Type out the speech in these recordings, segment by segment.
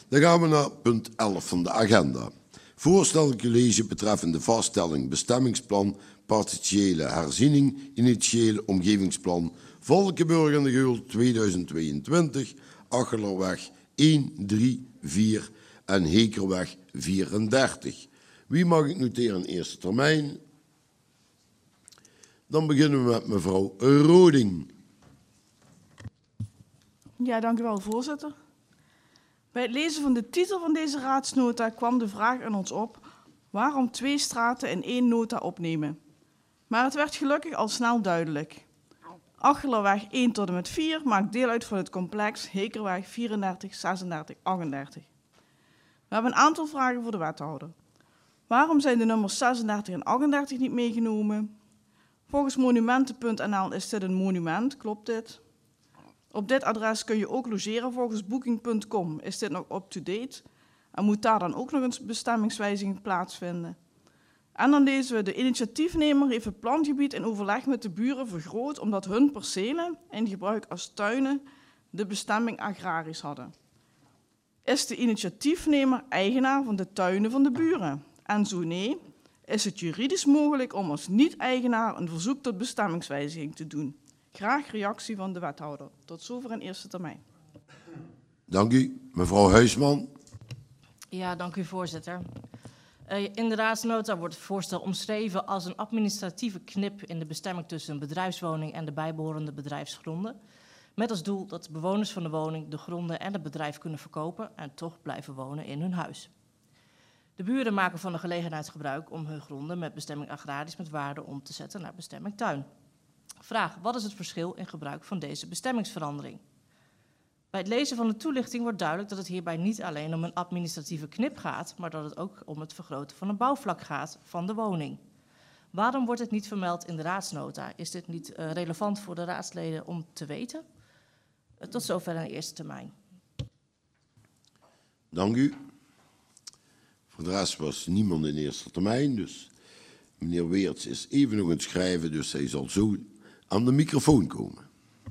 Dan gaan we naar punt 11 van de agenda. Voorstel college betreffende vaststelling bestemmingsplan, partiële herziening, initiële omgevingsplan, Valkenburg aan de Geul 2022, Achelerweg 1, 3, 4 en Hekerweg 34. Wie mag ik noteren in eerste termijn? Dan beginnen we met mevrouw Roding. Ja, dank u wel, voorzitter. Bij het lezen van de titel van deze raadsnota kwam de vraag aan ons op waarom 2 straten in 1 nota opnemen. Maar het werd gelukkig al snel duidelijk. Achelerweg 1 tot en met 4 maakt deel uit van het complex Hekerweg 34, 36, 38. We hebben een aantal vragen voor de wethouder. Waarom zijn de nummers 36 en 38 niet meegenomen? Volgens monumenten.nl is dit een monument, klopt dit? Op dit adres kun je ook logeren volgens booking.com. Is dit nog up-to-date? En moet daar dan ook nog een bestemmingswijziging plaatsvinden? En dan lezen we, de initiatiefnemer heeft het plangebied in overleg met de buren vergroot omdat hun percelen in gebruik als tuinen de bestemming agrarisch hadden. Is de initiatiefnemer eigenaar van de tuinen van de buren? En zo nee, is het juridisch mogelijk om als niet-eigenaar een verzoek tot bestemmingswijziging te doen? Graag reactie van de wethouder. Tot zover in eerste termijn. Dank u. Mevrouw Huisman. Ja, dank u, voorzitter. In de raadsnota wordt het voorstel omschreven als een administratieve knip in de bestemming tussen een bedrijfswoning en de bijbehorende bedrijfsgronden. Met als doel dat de bewoners van de woning de gronden en het bedrijf kunnen verkopen en toch blijven wonen in hun huis. De buren maken van de gelegenheid gebruik om hun gronden met bestemming agrarisch met waarde om te zetten naar bestemming tuin. Vraag, wat is het verschil in gebruik van deze bestemmingsverandering? Bij het lezen van de toelichting wordt duidelijk dat het hierbij niet alleen om een administratieve knip gaat, maar dat het ook om het vergroten van een bouwvlak gaat van de woning. Waarom wordt het niet vermeld in de raadsnota? Is dit niet relevant voor de raadsleden om te weten? Tot zover in de eerste termijn. Dank u. Voor de rest was niemand in eerste termijn, dus meneer Weerts is even nog aan het schrijven, dus hij zal zo aan de microfoon komen.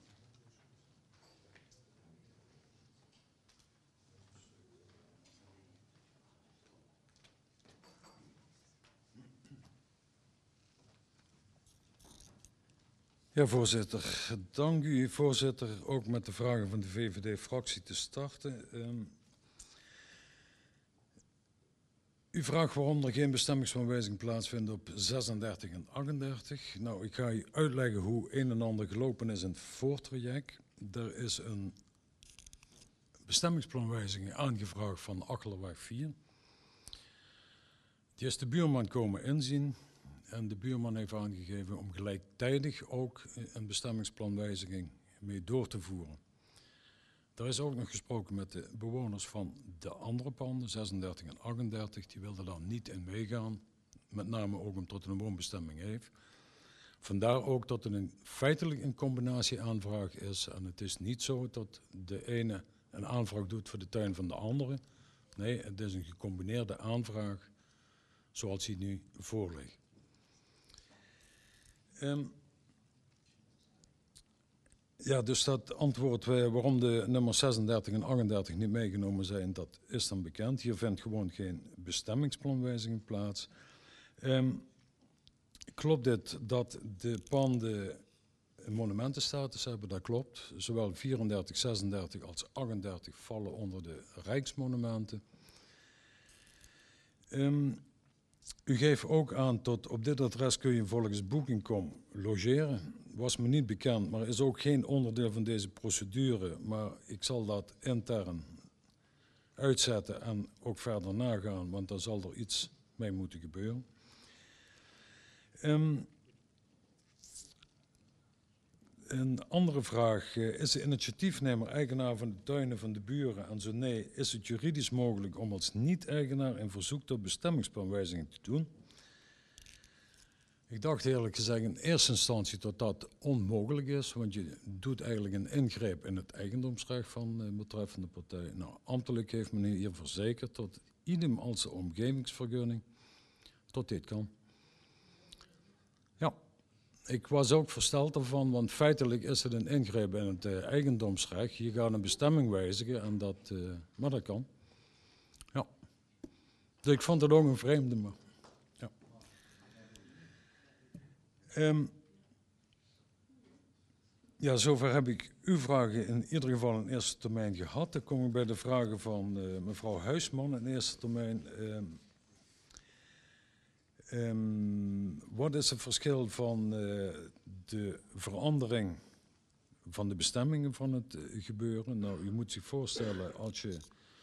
Ja, voorzitter. Dank u, voorzitter, ook met de vragen van de VVD-fractie te starten. U vraagt waarom er geen bestemmingsaanwijzing plaatsvindt op 36 en 38. Nou, ik ga u uitleggen hoe een en ander gelopen is in het voortraject. Er is een bestemmingsplanwijziging aangevraagd van Achelerweg 4. Die is de buurman komen inzien. En de buurman heeft aangegeven om gelijktijdig ook een bestemmingsplanwijziging mee door te voeren. Er is ook nog gesproken met de bewoners van de andere panden, 36 en 38. Die wilden daar niet in meegaan, met name ook omdat het een woonbestemming heeft. Vandaar ook dat het feitelijk een combinatieaanvraag is. En het is niet zo dat de ene een aanvraag doet voor de tuin van de andere. Nee, het is een gecombineerde aanvraag zoals die nu voorligt. Ja, dus dat antwoord waarom de nummers 36 en 38 niet meegenomen zijn, dat is dan bekend. Hier vindt gewoon geen bestemmingsplanwijziging plaats. Klopt dit dat de panden een monumentenstatus hebben? Dat klopt. Zowel 34, 36 als 38 vallen onder de Rijksmonumenten. U geeft ook aan tot op dit adres kun je volgens Booking.com logeren. Was me niet bekend, maar is ook geen onderdeel van deze procedure. Maar ik zal dat intern uitzetten en ook verder nagaan, want dan zal er iets mee moeten gebeuren. Een andere vraag, is de initiatiefnemer eigenaar van de tuinen van de buren? En zo nee, is het juridisch mogelijk om als niet-eigenaar een verzoek tot bestemmingsplanwijziging te doen? Ik dacht eerlijk gezegd in eerste instantie dat dat onmogelijk is, want je doet eigenlijk een ingreep in het eigendomsrecht van de betreffende partij. Nou, ambtelijk heeft men hier verzekerd dat idem als de omgevingsvergunning tot dit kan. Ja. Ik was ook versteld ervan, want feitelijk is het een ingreep in het eigendomsrecht. Je gaat een bestemming wijzigen, en maar dat kan. Dus ik vond het ook een vreemde, maar ja. Ja, zover heb ik uw vragen in ieder geval in eerste termijn gehad. Dan kom ik bij de vragen van mevrouw Huisman in eerste termijn. Wat is het verschil van de verandering van de bestemmingen van het gebeuren? Nou, u moet zich voorstellen, als je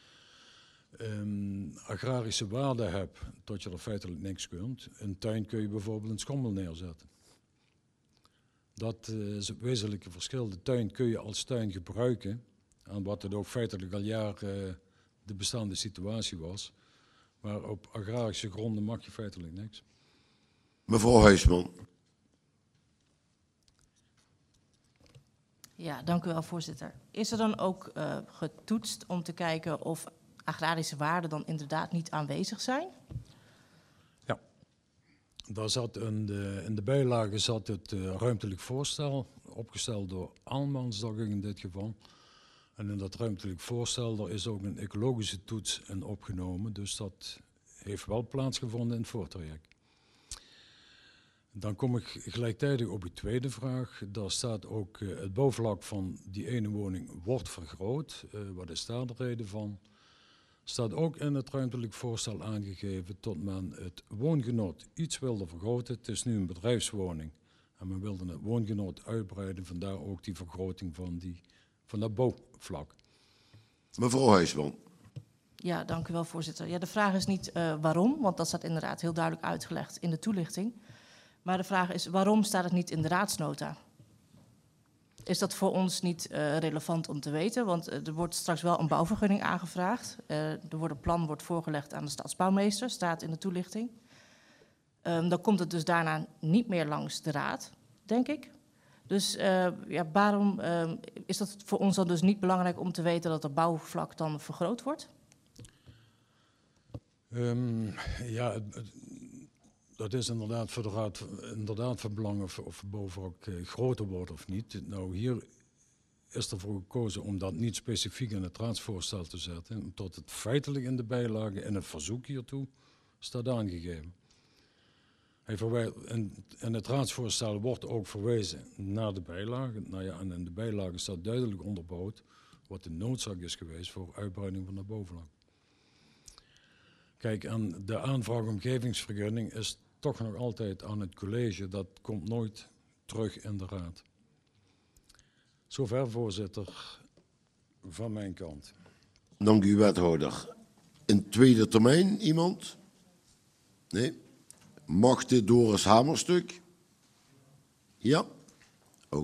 agrarische waarde hebt, tot je er feitelijk niks kunt. Een tuin kun je bijvoorbeeld een schommel neerzetten. Dat is het wezenlijke verschil. De tuin kun je als tuin gebruiken, en wat het ook feitelijk al jaren de bestaande situatie was. Maar op agrarische gronden mag je feitelijk niks. Mevrouw Huisman. Ja, dank u wel, voorzitter. Is er dan ook getoetst om te kijken of agrarische waarden dan inderdaad niet aanwezig zijn? Ja. Daar zat in de bijlage zat het ruimtelijk voorstel, opgesteld door Aalmans, dat ging in dit geval. En in dat ruimtelijk voorstel daar is ook een ecologische toets in opgenomen, dus dat heeft wel plaatsgevonden in het voortraject. Dan kom ik gelijktijdig op uw tweede vraag. Daar staat ook het bouwvlak van die ene woning wordt vergroot. Wat is daar de reden van? Staat ook in het ruimtelijk voorstel aangegeven tot men het woongenot iets wilde vergroten. Het is nu een bedrijfswoning en men wilde het woongenot uitbreiden. Vandaar ook die vergroting van dat bouwvlak. Mevrouw Huisman. Ja, dank u wel, voorzitter. Ja, de vraag is niet waarom, want dat staat inderdaad heel duidelijk uitgelegd in de toelichting. Maar de vraag is, waarom staat het niet in de raadsnota? Is dat voor ons niet relevant om te weten? Want er wordt straks wel een bouwvergunning aangevraagd. Een plan wordt voorgelegd aan de stadsbouwmeester, staat in de toelichting. Dan komt het dus daarna niet meer langs de raad, denk ik. Dus ja, waarom is dat voor ons dan dus niet belangrijk om te weten dat het bouwvlak dan vergroot wordt? Ja, dat is inderdaad voor de raad van belang of het bouwvlak groter wordt of niet. Nou, hier is ervoor gekozen om dat niet specifiek in het raadsvoorstel te zetten. Tot het feitelijk in de bijlage en het verzoek hiertoe staat aangegeven. In het raadsvoorstel wordt ook verwezen naar de bijlage. Nou ja, en in de bijlage staat duidelijk onderbouwd wat de noodzaak is geweest voor uitbreiding van het bouwvlak. Kijk, en de aanvraag omgevingsvergunning is toch nog altijd aan het college. Dat komt nooit terug in de raad. Zover, voorzitter, van mijn kant. Dank u, wethouder. In tweede termijn iemand? Nee? Magde Doris Hamerstuk? Ja?